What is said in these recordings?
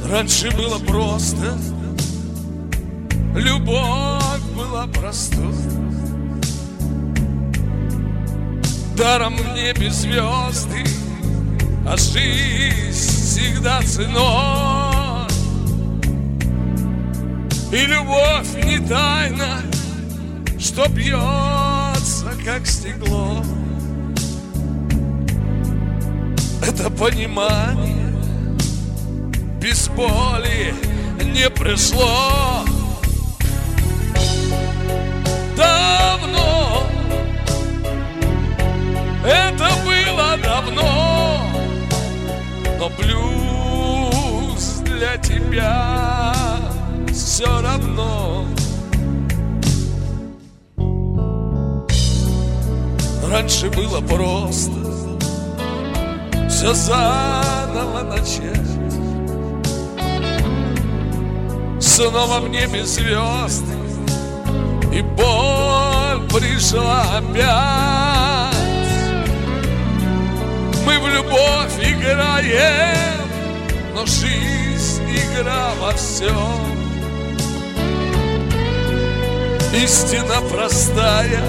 Раньше было просто, любовь была простой. Даром в небе звезды, а жизнь всегда ценой. И любовь не тайна, что бьется, как стекло. Это понимание без боли не пришло. Давно, это было давно, но блюз для тебя все равно. Раньше было просто все заново начать. Снова в небе звезды, и боль пришла опять. Мы в любовь играем, но жизнь игра во всем. Истина простая,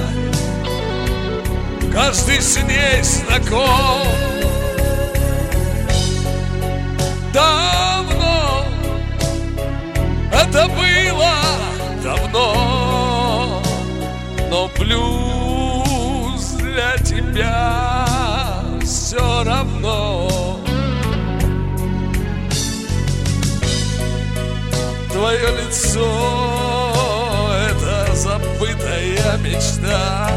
каждый с ней знаком. Давно, это было давно, но блюз для тебя все равно. Твое лицо — это забытая мечта.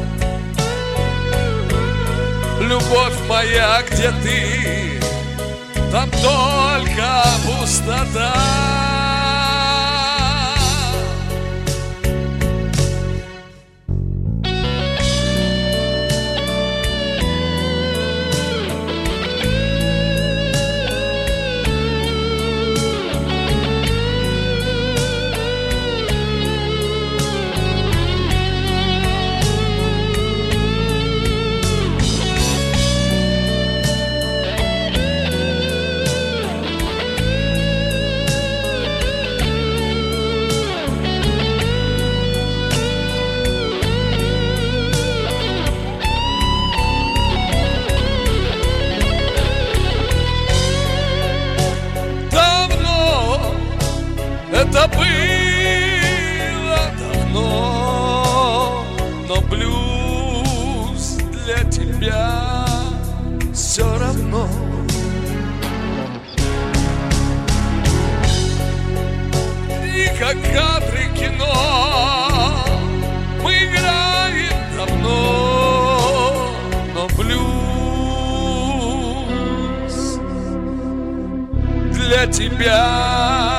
Любовь моя, где ты? Там только пустота. Это было давно, но блюз для тебя все равно. И как кадры кино мы играем давно, но блюз для тебя